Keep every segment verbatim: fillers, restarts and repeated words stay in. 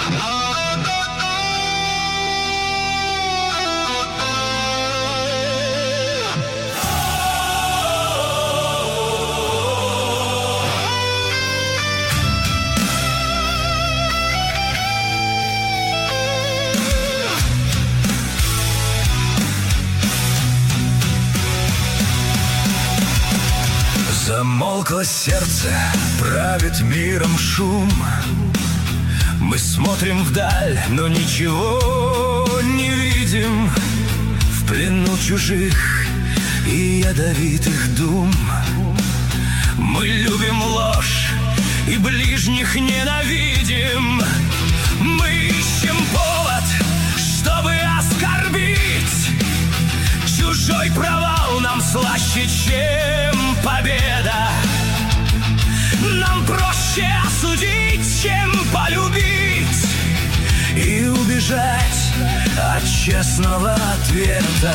Замолкло сердце, правит миром шум. Мы смотрим вдаль, но ничего не видим. В плену чужих и ядовитых дум. Мы любим ложь и ближних ненавидим. Мы ищем повод, чтобы оскорбить. Чужой провал нам слаще, чем победа. Нам проще осудить, чем полюбить и убежать от честного ответа.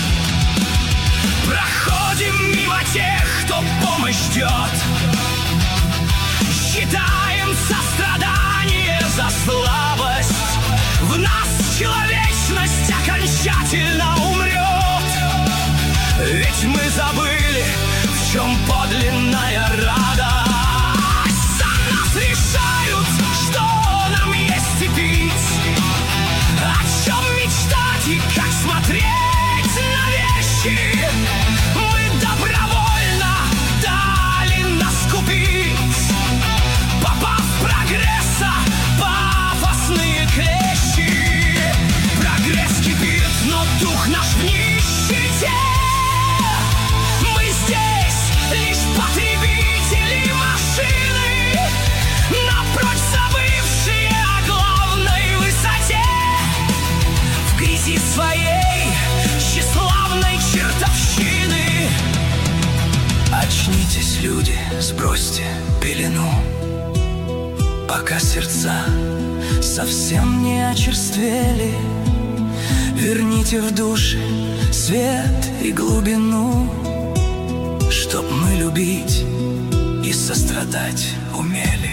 Проходим мимо тех, кто помощь ждет. Считаем сострадание за слабость. В нас человечность окончательно умрет. Ведь мы забыли, в чем подлинная радость. За нас решают, что нам есть и пить, о чем мечтать и как смотреть на вещи. Мы добровольно дали нас купить, попав в прогресса пафосные клещи. Прогресс кипит, но дух наш в нищете. Лишь потребители машины, напрочь забывшие о главной высоте. В грязи своей тщеславной чертовщины. Очнитесь, люди, сбросьте пелену, пока сердца совсем не очерствели. Верните в души свет и глубину, чтоб мы любить и сострадать умели.